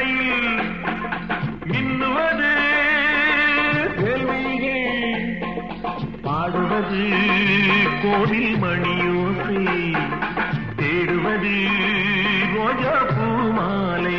மயில் மின்னுவது வேள்விகள் பாடுவது கோவில் மணியோசை தேடுவது ரோஜா பூமாலை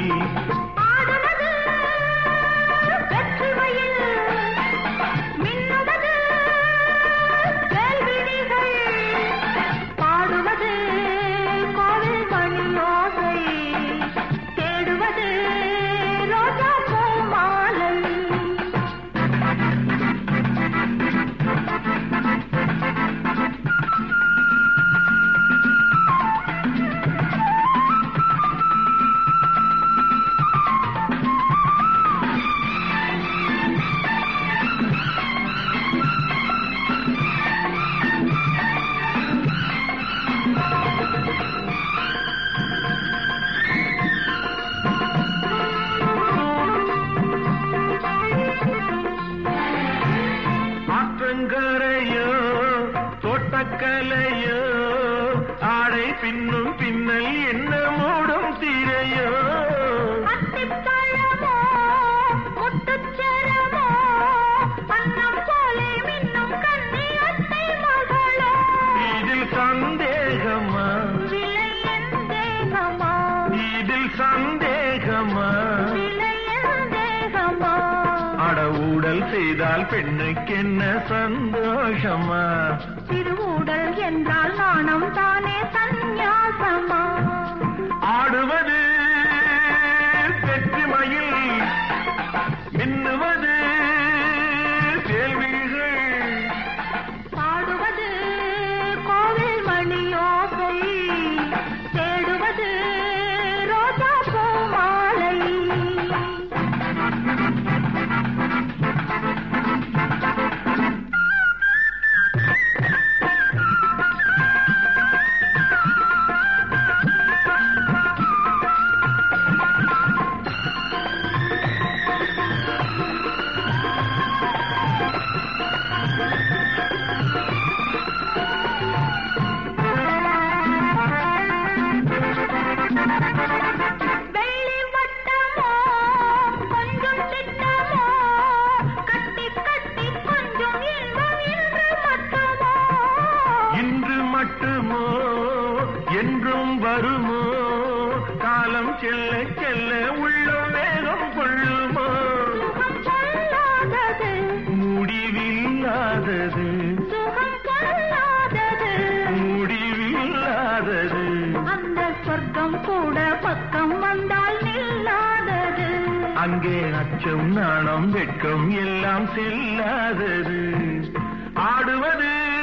கரையோ தோட்டக்கலையோ ஆடை பின்னும் பின்னல் என்ன மூடும் திரையோ இதில் சந்தேகமா இதில் சந்தேகமா அடவுடல் செய்தால் பெண்ணுக்கு என்ன சந்தோஷமா திருவுடல் என்றால் நாணம் தானே சந்நியாசமா ஆடுவது வெற்றிமயில் மின்னுவது கேள்விகள் பாடுவது கோவில் மணியோசை தேடுவது ரோஜா பூமாலை என்றும் வருமோ காலம் செல்ல செல்ல உள்ளம் வேகம் கொள்ளுமோ முடிவில்லாதது முடிவில்லாதது அந்த சொர்க்கம் கூட பக்கம் வந்தால் நில்லாதது அங்கே அச்சம் நாணம் வெட்கம் எல்லாம் செல்லாதது ஆடுவது